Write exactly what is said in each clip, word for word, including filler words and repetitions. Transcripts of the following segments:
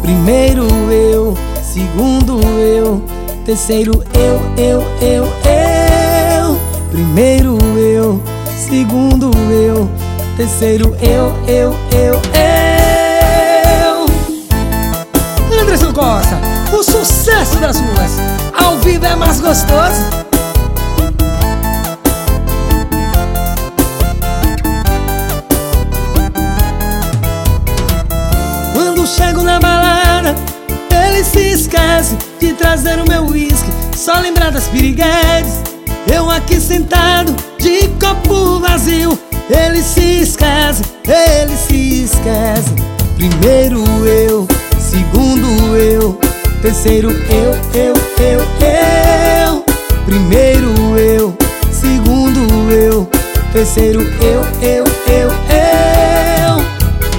Primeiro eu, segundo eu, terceiro eu, eu, eu, eu. Primeiro eu, segundo eu, terceiro eu, eu, eu, eu. Anderson Costa, o sucesso das ruas, ao vivo é mais gostoso. Quando chego na balada, ele se esquece de trazer o meu uísque, só lembrar das piriguetes. Eu aqui sentado, de copo vazio, ele se esquece, ele se esquece. Primeiro eu, segundo eu, terceiro eu, eu, eu, eu. Primeiro eu, segundo eu, terceiro eu, eu, eu, eu.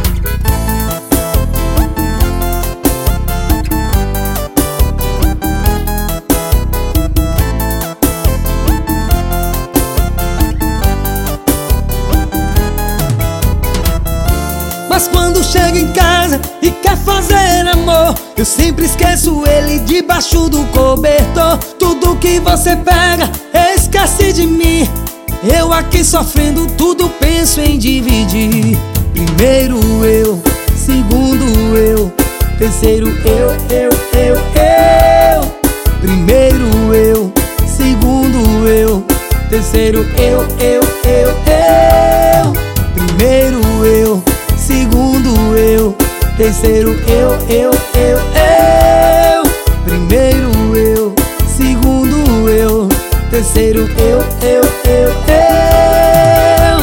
Mas quando chego em casa e quer fazer amor, eu sempre esqueço ele debaixo do cobertor. Tudo que você pega, esquece de mim. Eu aqui sofrendo, tudo penso em dividir. Primeiro eu, segundo eu, terceiro eu, eu, eu, eu. Primeiro eu, segundo eu, terceiro eu, eu, eu, eu. Primeiro eu, segundo eu, terceiro eu, eu, eu, eu. Primeiro eu, segundo eu, terceiro eu, eu, eu, eu.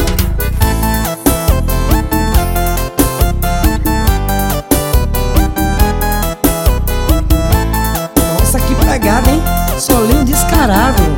Nossa, que pegada, hein? Solinho descarado.